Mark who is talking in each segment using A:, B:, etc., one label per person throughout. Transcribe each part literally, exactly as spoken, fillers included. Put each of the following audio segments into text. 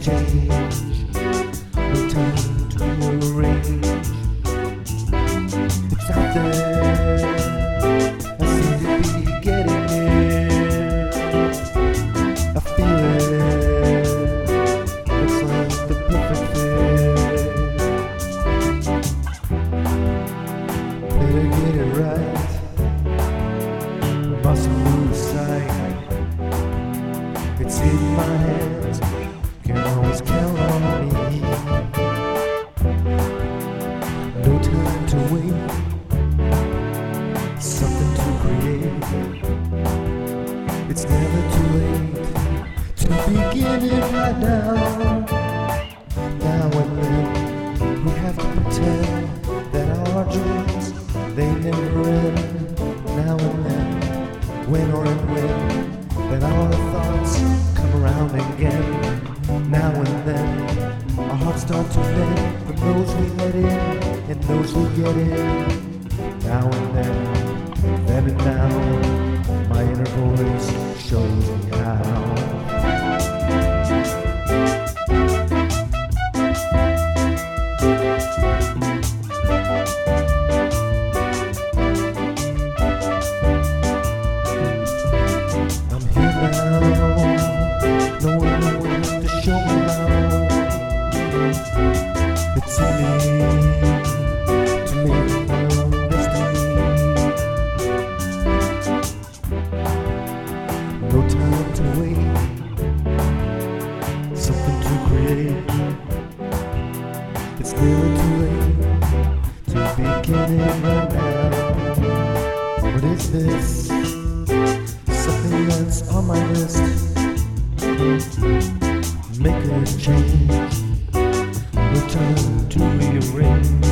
A: change, no time to rearrange. It's out there, I seem to be getting near. I feel it, looks like the perfect fit. Better get it right, mustn't lose sight. It's in my hands, can always count on me. No time to wait, something to create. It's never too late to begin it right now. Now and then we have to pretend that our dreams, they never end. Now and then, when or when, that our thoughts come around again. Now and then, our hearts start to bend from those we let in and those who get in. Now and then, then and now, my inner voice shows me how. It's in me to make my own destiny. No time to wait, something to create. It's never too late to begin it right now. What is this? Something that's on my list. Make a change, no time to rearrange.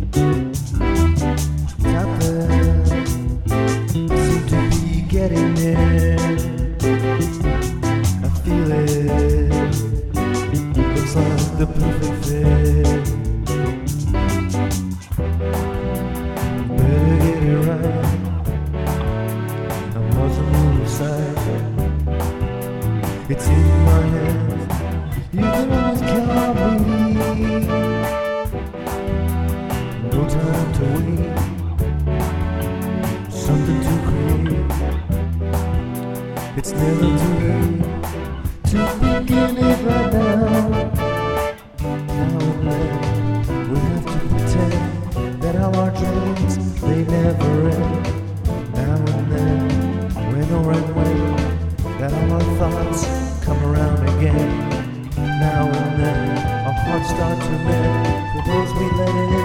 A: It's out there, seem to be getting there. I feel it, looks like the perfect fit. Better get it right, I mustn't lose sight. It's in my hands, you can always count on me. No time to wait, something to create. It's never too late to begin it right now. Now and then, we have to pretend that our dreams, they never end. Now and then, when or when, that our thoughts come around again. Now and then, our hearts start to mend for those we let in.